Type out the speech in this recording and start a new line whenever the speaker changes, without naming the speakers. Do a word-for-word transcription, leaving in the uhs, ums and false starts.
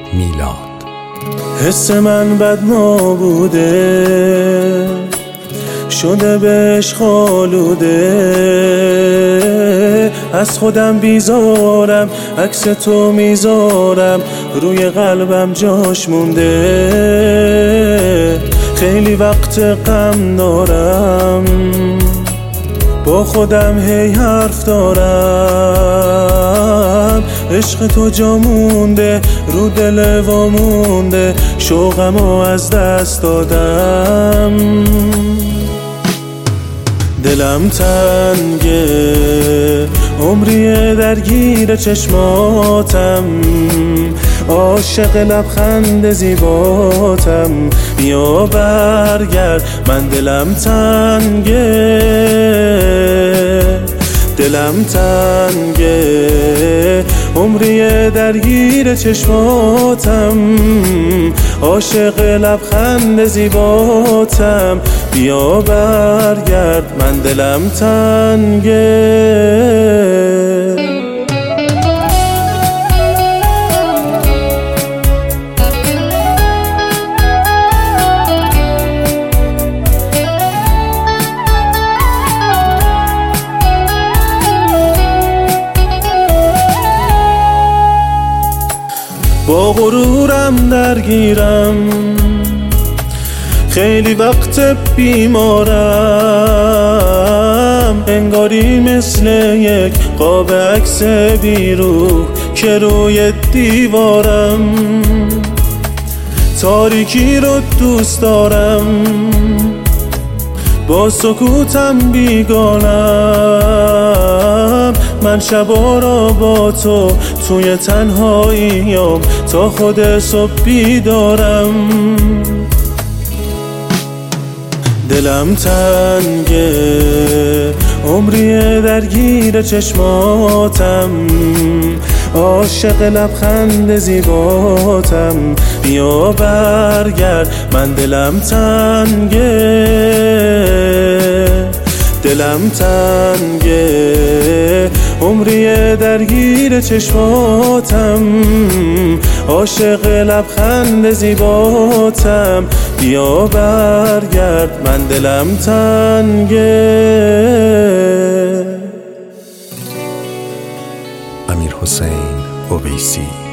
میلاد.
حس من بد نابوده شده بهش خالوده، از خودم بیزارم عکس تو میذارم روی قلبم جاش مونده. خیلی وقت غم دارم با خودم هی حرف دارم، عشق تو جا مونده رو دل وامونده، شوقمو از دست دادم. دلم تنگه عمریه درگیر چشماتم، عاشق لبخند زیباتم، بیا برگرد من دلم تنگه، دلم تنگه عمریه درگیر چشماتم، عاشق لبخند زیباتم، بیا برگرد من دلم تنگه. با غرورم درگیرم خیلی وقت بیمارم، انگاری مثل یک قاب عکس بیروح که روی دیوارم، تاریکی رو دوست دارم با سکوتم بیگانم، من شبا را با تو توی تنهاییم تا خود صبح بیدارم. دلم تنگه عمریه درگیر چشماتم، عاشق لبخند زیباتم، بیا برگرد من دلم تنگه، دلم تنگه عمریه درگیر چشماتم، عاشق لبخند زیباتم، بیا برگرد من دلم تنگه.
امیرحسین اویسی.